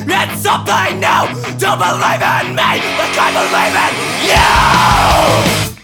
It's something new to believe in me like I believe in you.